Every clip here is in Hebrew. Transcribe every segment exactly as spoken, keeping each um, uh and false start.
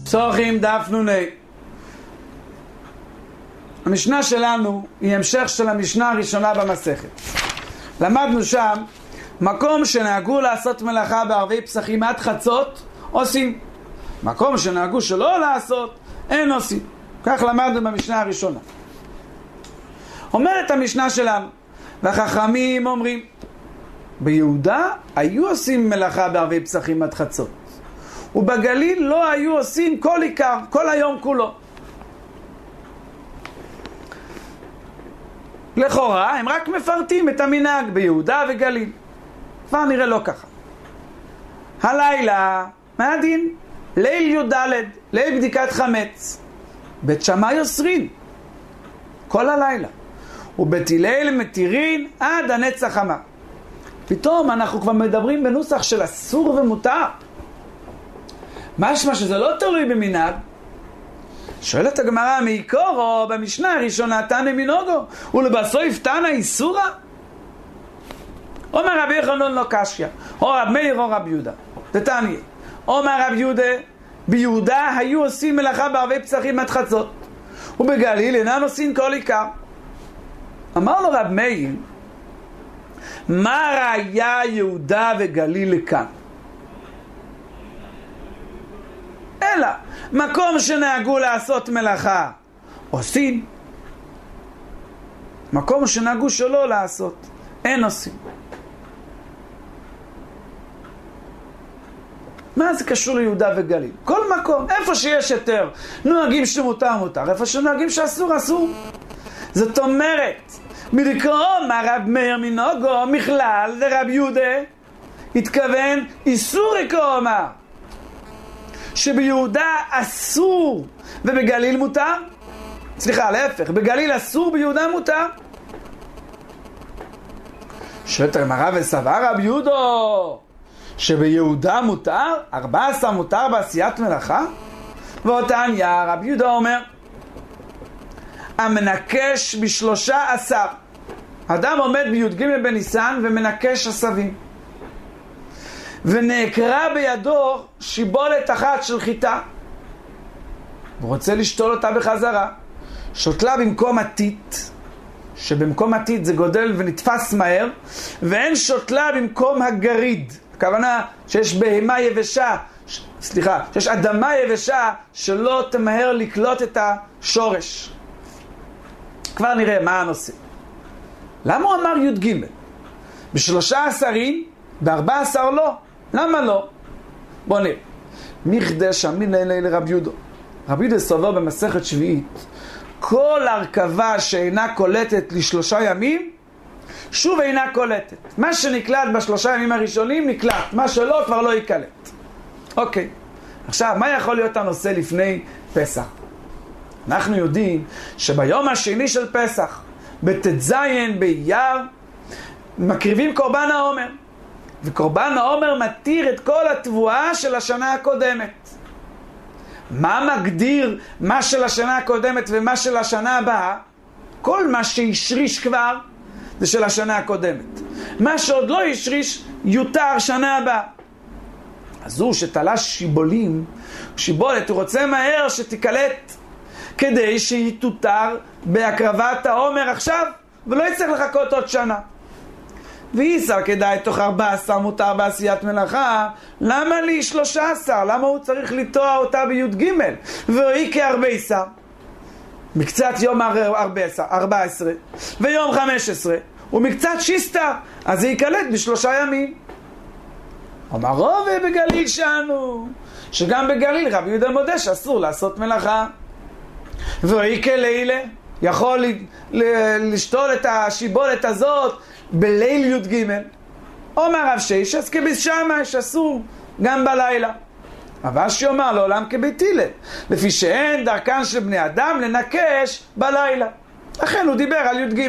פסוחים דף נ"ה. המשנה שלנו היא המשך של המשנה הראשונה במסכת. למדנו שם מקום שנהגו לעשות מלאכה בערבי פסחים עד חצות עושים, מקום שנהגו שלא לעשות אין עושים. כך למדנו במשנה הראשונה. אומרת המשנה שלנו, והחכמים אומרים ביהודה היו עושים מלאכה בערבי פסחים עד חצות, ובגליל לא היו עושים כל עיקר, כל היום כולו. לכאורה הם רק מפרטים את המנהג ביהודה וגליל. כבר נראה לא ככה. הלילה, מה הדין? ליל י"ד, ליל בדיקת חמץ. בית שמאי אוסרין כל הלילה, ובית הלל מתירין עד הנצח חמה. פתאום אנחנו כבר מדברים בנוסח של אסור ומותר. משמע שזה לא תלוי במנהג. שואלת הגמרא, מעיקורו במשנה הראשונה תנא מנהגו ולבסוף תנא איסורא? אומר רבי יוחנן לא קשיא, או רב מאיר או רב יהודה. דתניא, אומר רב יהודה, ביהודה היו עושים מלאכה בערבי פסחים עד חצות, ובגליל אינם עושים כל עיקר. אמר לו רב מאיר, מה ראיה יהודה וגליל לכאן? אלא מקום שנהגו לעשות מלאכה עושים, מקום שנהגו שלא לעשות אין עושים. מה זה קשור ליהודה וגליל? כל מקום, איפה שיש יותר נוהגים שמותר מותר, איפה שנוהגים שאסור אסור. זאת אומרת, מלקרוא מה רב מאיר מנהגו מכלל לרב יהודה התכוון איסור לקרוא מה שביהודה אסור ובגליל מותר. סליחה, להפך, בגליל אסור, ביהודה מותר. שואלת הגמרא, וסבר רב יהודו שביהודה מותר, ארבע עשרה מותר בעשיית מלאכה? ועתניא רב יהודה אומר, המנקש בשלושה עשר. אדם עומד בי"ג בניסן ומנקש עשבים, ונעקרה בידו שיבולת אחת של חיטה, הוא רוצה לשתול אותה בחזרה. שותלה במקום עתית, שבמקום עתית זה גודל ונתפס מהר, ואין שותלה במקום הגריד. הכוונה שיש בהמה יבשה, סליחה, שיש אדמה יבשה שלא תמהר לקלוט את השורש. כבר נראה מה הנושא. למה הוא אמר י"ג? בשלושה עשרים, בארבע עשר לא. למה לא? בוא נראה. מכדש אמין אלי לרב יהודה. רב יהודה סובר במסכת שביעית, כל הרכבה שאינה קולטת לשלושה ימים, שוב אינה קולטת. מה שנקלט בשלושה ימים הראשונים נקלט, מה שלא כבר לא יקלט. אוקיי. עכשיו, מה יכול להיות הנושא לפני פסח? אנחנו יודעים שביום השני של פסח, בט"ז באייר, מקריבים קורבן העומר. וקורבן העומר מתיר את כל התבואה של השנה הקודמת. מה מגדיר מה של השנה הקודמת ומה של השנה הבאה? כל מה שישריש כבר זה של השנה הקודמת. מה שעוד לא ישריש יותר שנה הבאה. אז הוא שתלה שיבולים, שיבולת, הוא רוצה מהר שתיקלט כדי שהיא תותר בהקרבת העומר עכשיו, ולא יצטרך לחכות עוד שנה. ואיסר כדאי תוך ארבע עשרה מותר בעשיית מלאכה. למה לי שלושה עשר? למה הוא צריך לטוע אותה בי"ג? והיא כארבע עשר מקצת יום ארבע עשרה ויום חמש עשרה ומקצת שיסתר, אז זה יקלט בשלושה ימים. אמר רוב בגליל שלנו, שגם בגליל רבי יהודה מודה שאסור לעשות מלאכה. והיא כלילה יכול לשתול את השיבולת הזאת בליל י"ג. אומר רב ששת כבית שמאי שאסור גם בלילה. אבל שיאמר לעולם כבית הלל, לפי שאין דרכן של בני אדם לנקש בלילה. לכן הוא דיבר על י"ג.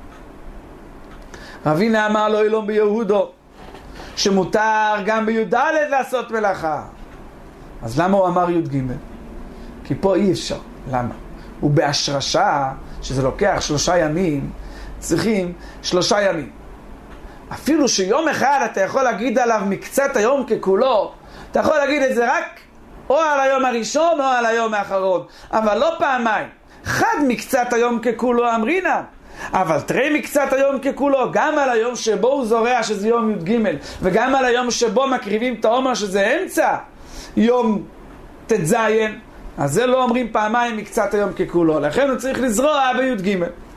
רב הנה אמר לו אילום ביהודו שמותר גם בי"ד לעשות מלאכה. אז למה הוא אמר י"ג? כי פה אי אפשר. למה? הוא בהשרשה שזה לוקח שלושה ימים, צריכים שלושה ימים. אפילו שיום אחד אתה יכול להגיד עליו מקצת היום ככולו, אתה יכול להגיד את זה רק או על היום הראשון או על היום האחרון, אבל לא פעמיים. חד מקצת היום ככולו אמרינה, אבל תראי מקצת היום ככולו, גם על היום שבו הוא זורע שזה יום י' ג', וגם על היום שבו מקריבים את העומר שזה אמצע יום ת' אז זה לא אומרים פעמיים מקצת היום ככולו, לכן הוא צריך לזרוע בי' ג'.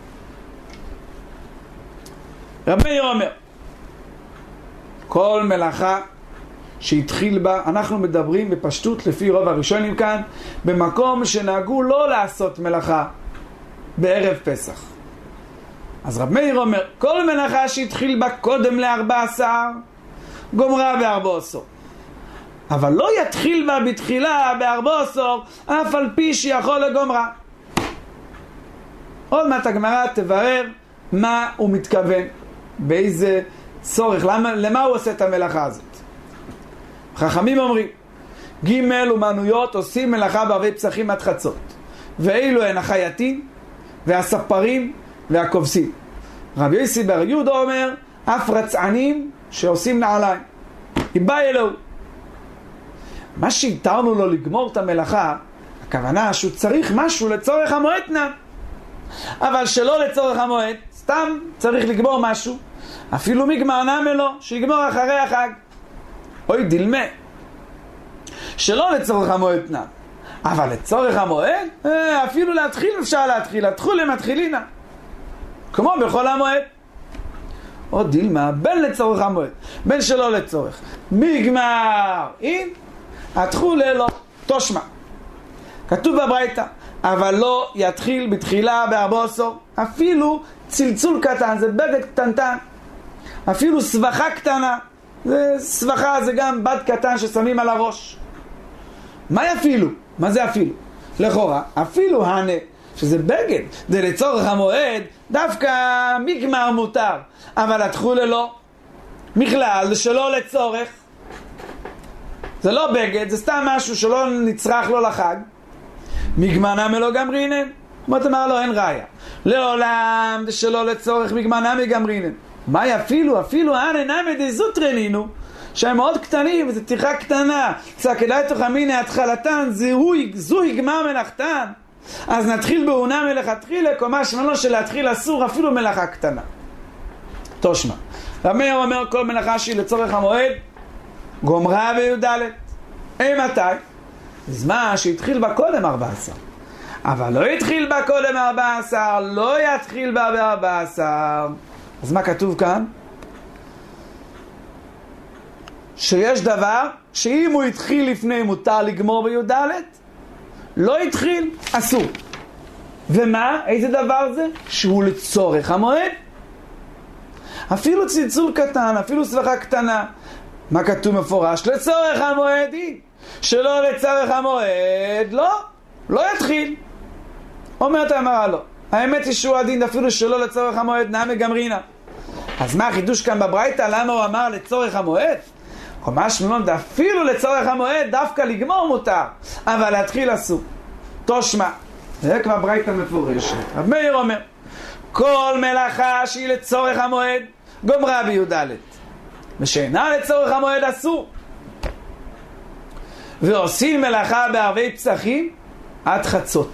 רבי מאיר אומר, כל מלאכה שהתחיל בה, אנחנו מדברים בפשטות לפי רוב הראשונים כאן, במקום שנהגו לא לעשות מלאכה בערב פסח. אז רבי מאיר אומר, כל מלאכה שהתחיל בה קודם לארבע עשר, גומרה בארבע עשר. אבל לא יתחיל בה בתחילה בארבע עשר, אף על פי שיכול לגומרה. עוד מעט הגמרא תברר מה הוא מתכוון, באיזה צורך, למה, למה הוא עושה את המלאכה הזאת. חכמים אומרים, ג' אומנויות עושים מלאכה בערבי פסחים עד חצות, ואילו הן החייטים והספרים והכובסים. רבי יוסי בר יהודה אומר, אף רצענים שעושים נעליים. איבא אלוהו. מה שהתרנו לו לגמור את המלאכה, הכוונה שהוא צריך משהו לצורך המועד נע. אבל שלא לצורך המועד, סתם צריך לגמור משהו, אפילו מגמר נעמה לו, שיגמור אחרי החג. אוי דילמה, שלא לצורך המועד נע, אבל לצורך המועד, אפילו להתחיל אפשר להתחיל, התחול למתחילינה, כמו בכל המועד. או דילמה, בין לצורך המועד, בין שלא לצורך. מגמר, אם, התחול ללא, תושמה. כתוב בברייתא, אבל לא יתחיל בתחילה בארבע עשר, אפילו צלצול קטן, זה בגד קטנטן, אפילו סבכה קטנה, זה סבכה, זה גם בד קטן ששמים על הראש. מה אפילו? מה זה אפילו? לכאורה, אפילו הנה, שזה בגד, זה לצורך המועד, דווקא מגמר מותר, אבל התחול ללא, מכלל, זה שלא לצורך, זה לא בגד, זה סתם משהו שלא נצרך לו לחג, מגמר נעמה לא גמרינן, כמו תאמר לו, אין ראיה. לעולם, זה שלא לצורך מגמר נעמה גמרינן. מה אפילו? אפילו הנה נעמה דזוטרנינו, שהם מאוד קטנים, וזו תיכה קטנה, כדאי תוך המיני התחלתן, זוהי, זוהי גמר מלאכתן, אז נתחיל בעונה מלאכתחילה, קומה שמנו שלהתחיל אסור אפילו מלאכה קטנה. תושמה. רבי מאיר אומר, כל מלאכה שהיא לצורך המועד, גומרה בי"ד. אי מתי? בזמן שהתחיל בה קודם ארבע עשר. אבל לא התחיל בה קודם ארבע עשר, לא יתחיל בה בארבע עשר. אז מה כתוב כאן? שיש דבר שאם הוא התחיל לפני מותר לגמור בי"ד, לא התחיל, אסור. ומה? איזה דבר זה? שהוא לצורך המועד. אפילו צלצול קטן, אפילו סבכה קטנה. מה כתוב מפורש? לצורך המועד היא. שלא לצורך המועד, לא, לא יתחיל. אומרת אמרה לא. האמת היא שהוא הדין אפילו שלא לצורך המועד, נעמה גמרינה. אז מה החידוש כאן בברייתא? למה הוא אמר לצורך המועד? ממש מלון, אפילו לצורך המועד דווקא לגמור מותר, אבל להתחיל אסור. תושמה, זה כבר ברייתא מפורשת. רבי מאיר אומר, כל מלאכה שהיא לצורך המועד גומרה בי"ד, ושאינה לצורך המועד אסור. ועושים מלאכה בערבי פסחים עד חצות,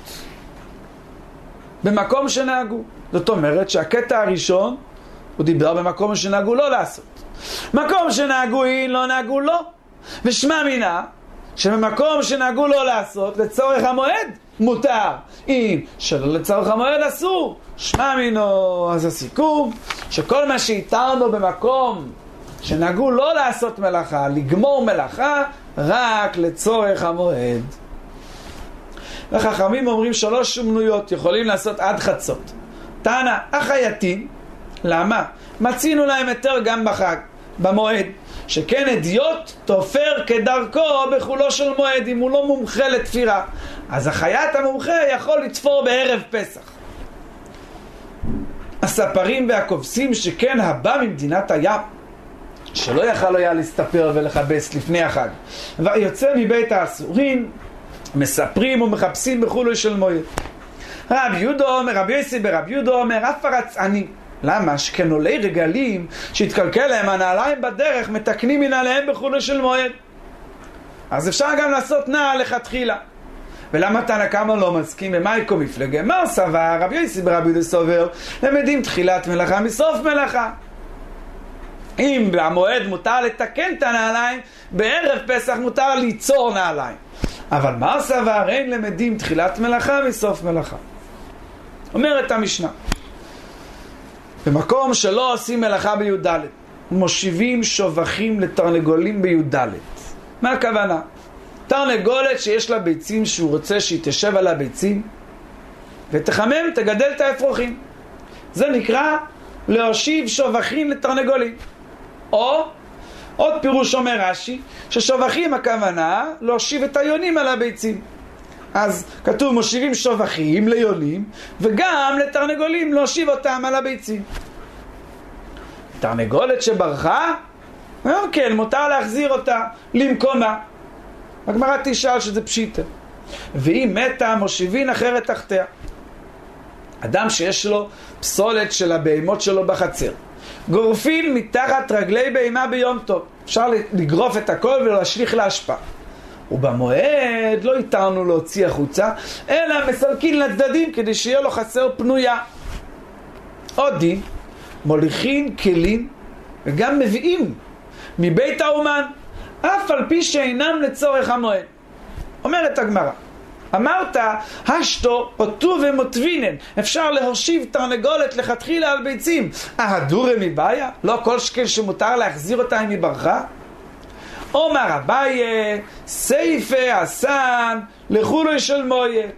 במקום שנהגו. זאת אומרת שהקטע הראשון הוא דיבר במקום שנהגו לא לעשות, מקום שנהגו אין לא נהגו לא, ושמע מינה שבמקום שנהגו לא לעשות לצורך המועד מותר, אם שלא לצורך המועד אסור. שמע מינו. אז הסיכום שכל מה שהתרנו במקום שנהגו לא לעשות מלאכה, לגמור מלאכה רק לצורך המועד. וחכמים אומרים שלוש אומנויות יכולים לעשות עד חצות. תנא, החייטים, למה? מצינו להם יותר גם בחג, במועד, שכן אדיוט תופר כדרכו בחולו של מועד, אם הוא לא מומחה לתפירה. אז החייט המומחה יכול לתפור בערב פסח. הספרים והכובסים, שכן הבא ממדינת הים, שלא יכל היה להסתפר ולחבס לפני החג, ויוצא מבית האסורים, מספרים ומחפשים בחולו של מועד. רבי יהודה אומר, רבי יוסי ברבי יהודה אומר, אף הרצענים. למה? שכן עולי רגלים שהתקלקל להם הנעליים בדרך, מתקנים מנעליהם בחולו של מועד. אז אפשר גם לעשות נעל לכתחילה. ולמה תנא קמא לא מסכים? במייקו מפלגה מר סבר, רבי יוסי ברבי יהודה סובר, למדים תחילת מלאכה מסוף מלאכה. אם במועד מותר לתקן את הנעליים, בערב פסח מותר ליצור נעליים. אבל מר סבר, אין למדים תחילת מלאכה מסוף מלאכה. אומרת המשנה, במקום שלא עושים מלאכה בי"ד, מושיבים שובחים לתרנגולים בי"ד. מה הכוונה? תרנגולת שיש לה ביצים שהוא רוצה שהיא תשב על הביצים ותחמם, תגדל את האפרוחים. זה נקרא להושיב שובחים לתרנגולים. או עוד פירוש אומר רש"י, ששובחים הכוונה להושיב את היונים על הביצים. אז כתוב מושיבים שובחים ליונים וגם לתרנגולים להושיב אותם על הביצים. תרנגולת שברחה, כן, מותר להחזיר אותה למקומה. הגמרא תשאל שזה פשיטה. ואם מתה, מושיבין אחרת תחתיה. אדם שיש לו פסולת של הבהמות שלו בחצר, גורפין מתחת רגלי בהמה ביום טוב. אפשר לגרוף את הכל ולהשליך להשפעה. ובמועד לא התרנו להוציא החוצה, אלא מסלקין לצדדים כדי שיהיה לו חצר פנויה. עוד דין, מוליכין כלים וגם מביאים מבית האומן, אף על פי שאינם לצורך המועד. אומרת הגמרא, אמרת, השתו אותו ומוטבינן, אפשר להושיב תרנגולת לכתחילה על ביצים. ההדורי מבעיה? לא כל שקל שמותר להחזיר אותה אם היא ברחה? אומר אביי, סייפה אסן לכולו של מועד.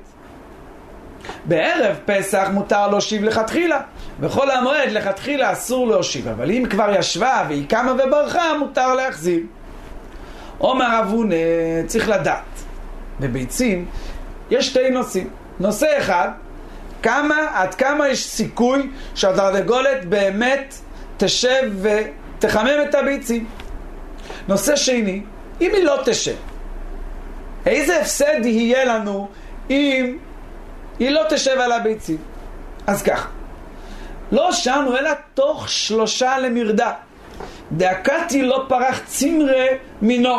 בערב פסח מותר להושיב לכתחילה, בכל המועד לכתחילה אסור להושיב, אבל אם כבר ישבה והיא קמה וברחה, מותר להחזיר. אומר אבונה, צריך לדעת, בביצים יש שתי נושאים. נושא אחד, כמה, עד כמה יש סיכוי שהתרנגולת באמת תשב ותחמם את הביצים. נושא שני, אם היא לא תשב, איזה הפסד יהיה לנו אם היא לא תשב על הביצים? אז כך, לא שנו אלא תוך שלושה למרדה, דאקתי לא פרח צמרה מינו.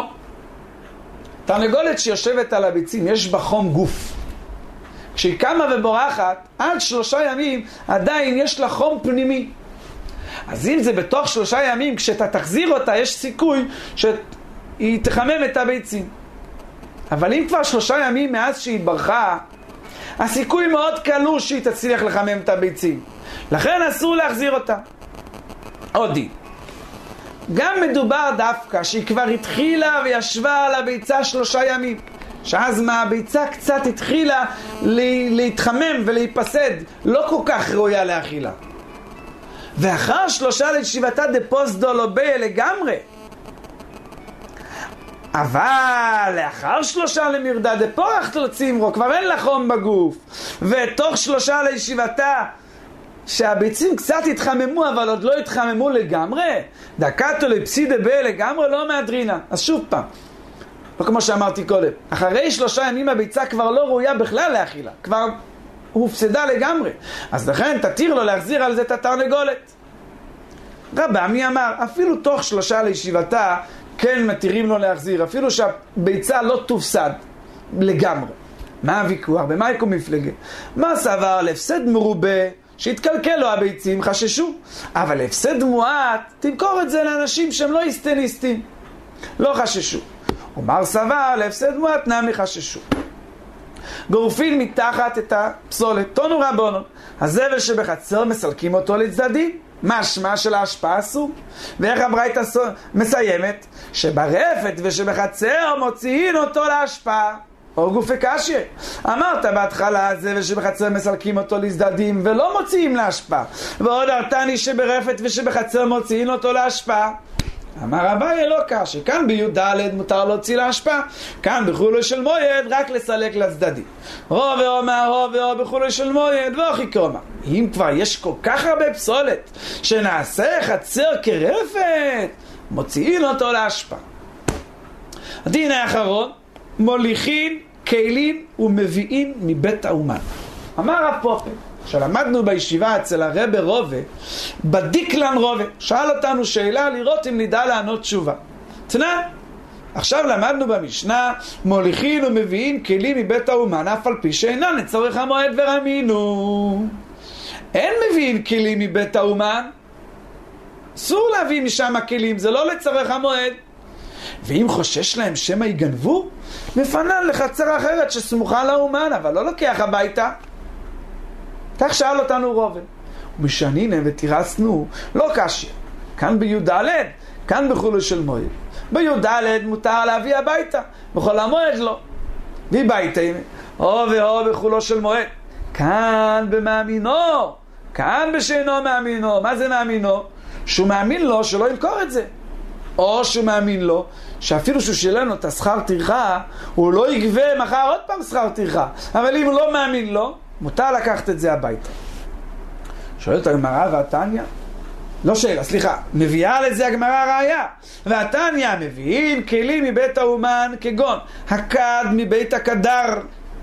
תרנגולת שיושבת על הביצים יש בה חום גוף, כשהיא קמה ובורחת עד שלושה ימים עדיין יש לה חום פנימי. אז אם זה בתוך שלושה ימים כשאתה תחזיר אותה יש סיכוי שהיא תחמם את הביצים. אבל אם כבר שלושה ימים מאז שהיא ברחה, הסיכוי מאוד קלוש שהיא תצליח לחמם את הביצים, לכן אסור להחזיר אותה. עודי, גם מדובר דווקא שהיא כבר התחילה וישבה על הביצה שלושה ימים, שאז מה, הביצה קצת התחילה להתחמם ולהיפסד, לא כל כך ראויה לאכילה. ואחר שלושה לישיבתה דפוסדו לא ביה לגמרי, אבל לאחר שלושה למרדה דפורח תלצימרו, כבר אין לה חום בגוף, ותוך שלושה לישיבתה שהביצים קצת התחממו אבל עוד לא התחממו לגמרי, דקתו לפסידה ביה לגמרי, לא מהדרינה. אז שוב פעם, לא כמו שאמרתי קודם, אחרי שלושה ימים הביצה כבר לא ראויה בכלל לאכילה, כבר הופסדה לגמרי, אז לכן תתיר לו להחזיר על זה את התרנגולת. רבמי אמר, אפילו תוך שלושה לישיבתה כן מתירים לו להחזיר, אפילו שהביצה לא תופסד לגמרי. מה הוויכוח? במה יקום מפלגה? מה סבר להפסד מרובה שהתקלקל לו הביצים, חששו, אבל להפסד מועט תמכור את זה לאנשים שהם לא הסטניסטים, לא חששו. אומר סבר להפסד מועט נמי חששו. גורפין מתחת את הפסולת, תונו רבונו, הזבל שבחצר מסלקים אותו לצדדים, משמע של ההשפעה אסור. ואיך הברייתא מסיימת? שברפת ושבחצר מוציאים אותו להשפעה. או גופי קשיא, אמרת בהתחלה הזבל שבחצר מסלקים אותו לצדדים ולא מוציאים להשפעה, ועוד הרתני שברפת ושבחצר מוציאים אותו להשפעה. אמר אביי לא קשיא, כאן בי"ד מותר להוציא להשפעה, כאן בחולו של מועד רק לסלק לצדדים. רוב ואומר רוב ואומר בחולו של מועד ואוכי קומא. אם כבר יש כל כך הרבה פסולת שנעשה חצר כרפת, מוציאים אותו להשפעה. הדין האחרון, מוליכין כלים ומביאים מבית האומן. אמר רב פופר, שלמדנו בישיבה אצל הרב רובה, בדיקלן רובה, שאל אותנו שאלה לראות אם נדע לענות תשובה. תנא, עכשיו למדנו במשנה, מוליכין ומביאים כלים מבית האומן, אף על פי שאינן לצורך המועד ורמינו. אין מביאים כלים מבית האומן, אסור להביא משם הכלים, זה לא לצורך המועד. ואם חושש להם שמא יגנבו, מפנן לחצר אחרת שסמוכה לאומן, אבל לא לוקח הביתה. כך שאל אותנו רובל. ומשענינו ותירסנו, לא קשיא. כאן בי"ד, כאן בחולו של מועד. בי"ד מותר להביא הביתה, בכל המועד לא. וביתה, או ואו בחולו של מועד. כאן במאמינו, כאן בשאינו מאמינו. מה זה מאמינו? שהוא מאמין לו שלא ימכור את זה. או שהוא מאמין לו שאפילו שהוא שילם לו את השכר טרחה, הוא לא יגבה מחר עוד פעם שכר טרחה. אבל אם הוא לא מאמין לו, מותר לקחת את זה הביתה. שואלת הגמרא והתניא, לא שאלה, סליחה, מביאה לזה הגמרא ראיה. והתניא מביאים כלים מבית האומן כגון הכד מבית הקדר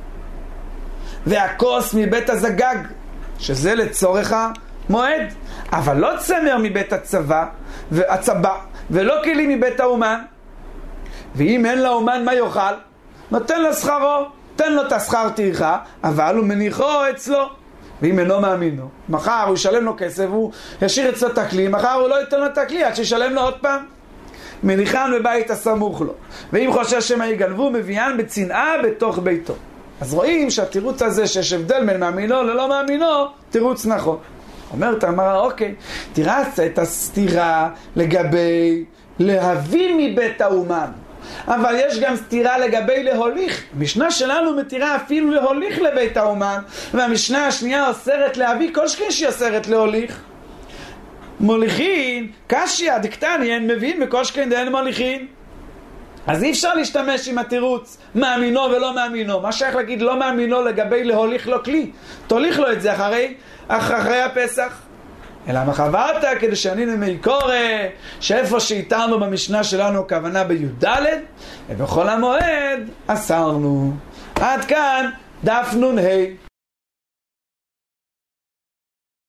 והכוס מבית הזגג, שזה לצורך המועד, אבל לא צמר מבית הצבא והצבא, ולא כלים מבית האומן. ואם אין לאומן מה יאכל, נותן לו שכרו, תן לו את השכר טרחה, אבל הוא מניחו אצלו. ואם אינו מאמין לו, מחר הוא ישלם לו כסף, הוא ישאיר אצלו את הכלי, מחר הוא לא ייתן לו את הכלי עד שישלם לו עוד פעם. מניחן בבית הסמוך לו. ואם חושש שמא יגנבו, מביאן בצנעה בתוך ביתו. אז רואים שהתירוץ הזה שיש הבדל בין מאמינו ללא מאמינו, תירוץ נכון. אומרת אמרה, אוקיי, תירצת את הסתירה לגבי להביא מבית האומן, אבל יש גם סתירה לגבי להוליך. המשנה שלנו מתירה אפילו להוליך לבית האומן, והמשנה השנייה אוסרת להביא, כל שכן שהיא אוסרת להוליך. מוליכין, קשיא, דקטני, אין מבין, וכל שכן דאין מוליכין. אז אי אפשר להשתמש עם התירוץ מאמינו ולא מאמינו. מה שייך להגיד לא מאמינו לגבי להוליך לו כלי? תוליך לו את זה אחרי, אחרי הפסח. אלא מחברת כדי שאני נמי קורא, שאיפה שאיתרנו במשנה שלנו הכוונה בי"ד, ובכל המועד אסרנו. עד כאן דף נ"ה.